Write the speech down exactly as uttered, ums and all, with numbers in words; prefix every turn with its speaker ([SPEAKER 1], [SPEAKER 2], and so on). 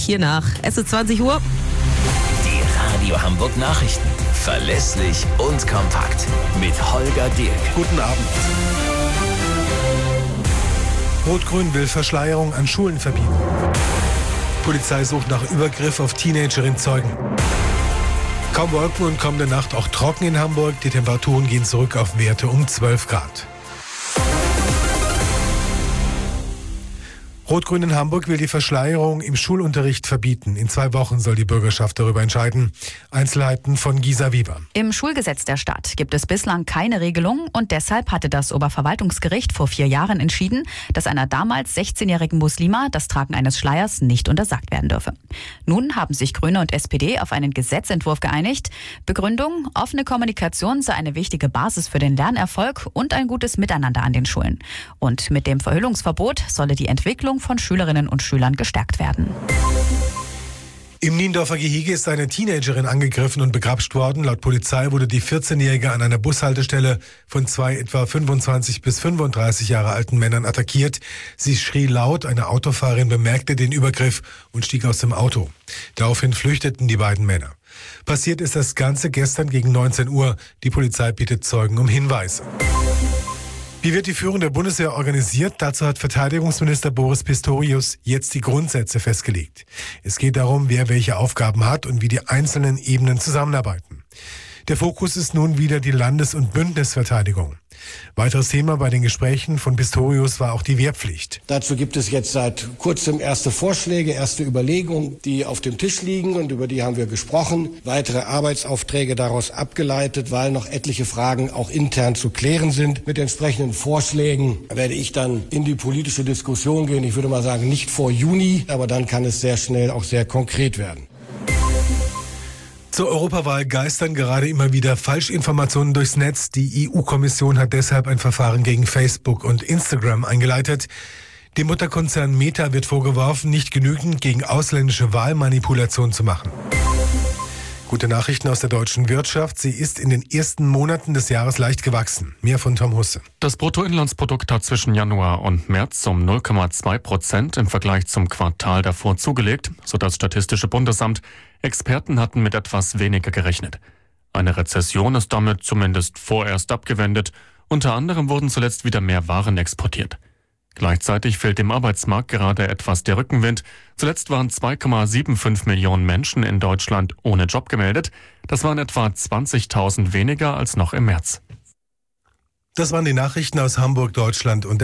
[SPEAKER 1] hier nach. Es ist zwanzig Uhr.
[SPEAKER 2] Die Radio Hamburg Nachrichten. Verlässlich und kompakt. Mit Holger Dirk.
[SPEAKER 3] Guten Abend. Rot-Grün will Verschleierung an Schulen verbieten. Polizei sucht nach Übergriff auf Teenagerin Zeugen. Kaum Wolken und kommende Nacht auch trocken in Hamburg. Die Temperaturen gehen zurück auf Werte um zwölf Grad. Rot-Grün in Hamburg will die Verschleierung im Schulunterricht verbieten. In zwei Wochen soll die Bürgerschaft darüber entscheiden. Einzelheiten von Gisa Wieber.
[SPEAKER 4] Im Schulgesetz der Stadt gibt es bislang keine Regelung und deshalb hatte das Oberverwaltungsgericht vor vier Jahren entschieden, dass einer damals sechzehnjährigen Muslima das Tragen eines Schleiers nicht untersagt werden dürfe. Nun haben sich Grüne und S P D auf einen Gesetzentwurf geeinigt. Begründung: offene Kommunikation sei eine wichtige Basis für den Lernerfolg und ein gutes Miteinander an den Schulen. Und mit dem Verhüllungsverbot solle die Entwicklung von Schülerinnen und Schülern gestärkt werden.
[SPEAKER 3] Im Niendorfer Gehege ist eine Teenagerin angegriffen und begrapscht worden. Laut Polizei wurde die vierzehnjährige an einer Bushaltestelle von zwei etwa fünfundzwanzig bis fünfunddreißig Jahre alten Männern attackiert. Sie schrie laut, eine Autofahrerin bemerkte den Übergriff und stieg aus dem Auto. Daraufhin flüchteten die beiden Männer. Passiert ist das Ganze gestern gegen neunzehn Uhr. Die Polizei bittet Zeugen um Hinweise. Wie wird die Führung der Bundeswehr organisiert? Dazu hat Verteidigungsminister Boris Pistorius jetzt die Grundsätze festgelegt. Es geht darum, wer welche Aufgaben hat und wie die einzelnen Ebenen zusammenarbeiten. Der Fokus ist nun wieder die Landes- und Bündnisverteidigung. Weiteres Thema bei den Gesprächen von Pistorius war auch die Wehrpflicht.
[SPEAKER 5] Dazu gibt es jetzt seit kurzem erste Vorschläge, erste Überlegungen, die auf dem Tisch liegen und über die haben wir gesprochen. Weitere Arbeitsaufträge daraus abgeleitet, weil noch etliche Fragen auch intern zu klären sind. Mit entsprechenden Vorschlägen werde ich dann in die politische Diskussion gehen. Ich würde mal sagen, nicht vor Juni, aber dann kann es sehr schnell auch sehr konkret werden.
[SPEAKER 3] Zur Europawahl geistern gerade immer wieder Falschinformationen durchs Netz. Die E U-Kommission hat deshalb ein Verfahren gegen Facebook und Instagram eingeleitet. Dem Mutterkonzern Meta wird vorgeworfen, nicht genügend gegen ausländische Wahlmanipulation zu machen. Gute Nachrichten aus der deutschen Wirtschaft. Sie ist in den ersten Monaten des Jahres leicht gewachsen. Mehr von Tom Husse.
[SPEAKER 6] Das Bruttoinlandsprodukt hat zwischen Januar und März um null Komma zwei Prozent im Vergleich zum Quartal davor zugelegt, so das Statistische Bundesamt. Experten hatten mit etwas weniger gerechnet. Eine Rezession ist damit zumindest vorerst abgewendet. Unter anderem wurden zuletzt wieder mehr Waren exportiert. Gleichzeitig fehlt dem Arbeitsmarkt gerade etwas der Rückenwind. Zuletzt waren zwei Komma fünfundsiebzig Millionen Menschen in Deutschland ohne Job gemeldet. Das waren etwa zwanzigtausend weniger als noch im März.
[SPEAKER 3] Das waren die Nachrichten aus Hamburg, Deutschland und